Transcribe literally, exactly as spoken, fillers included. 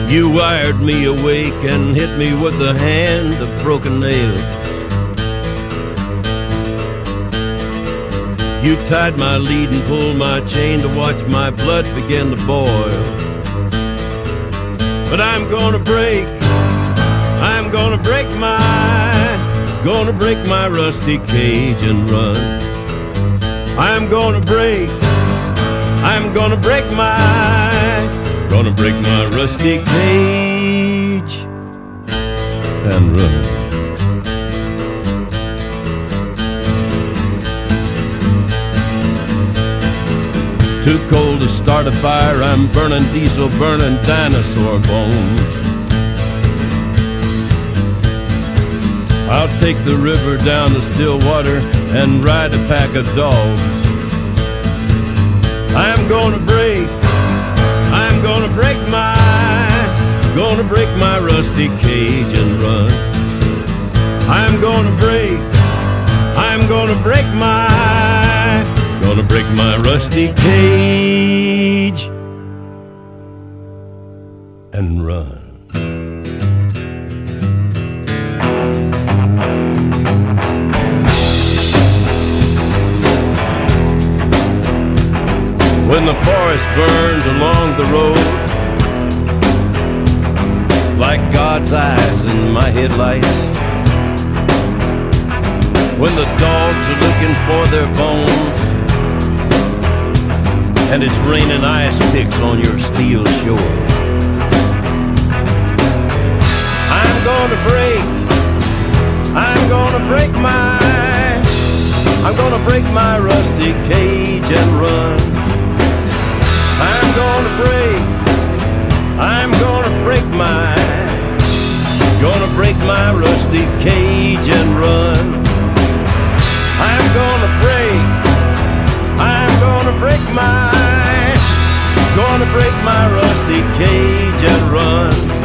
You wired me awake and hit me with a hand of broken nails. You tied my lead and pulled my chain to watch my blood begin to boil. But I'm gonna break, I'm gonna break my, gonna break my rusty cage and run. I'm gonna break, I'm gonna break my, gonna break my rusty cage and run. Too cold to start a fire, I'm burning diesel, burning dinosaur bones. I'll take the river down to Stillwater and ride a pack of dogs. I'm gonna break, I'm gonna break my, gonna break my rusty cage and run. I'm gonna break, I'm gonna break my, gonna break my rusty cage and run. When the forest burns along the road, like God's eyes in my headlights, when the dogs are looking for their bones, and it's raining ice picks on your steel shore, I'm gonna break, I'm gonna break my, I'm gonna break my rusty cage and run. I'm gonna break, I'm gonna break my, gonna break my rusty cage and run. I'm gonna break, I'm gonna break my, gonna break my rusty cage and run.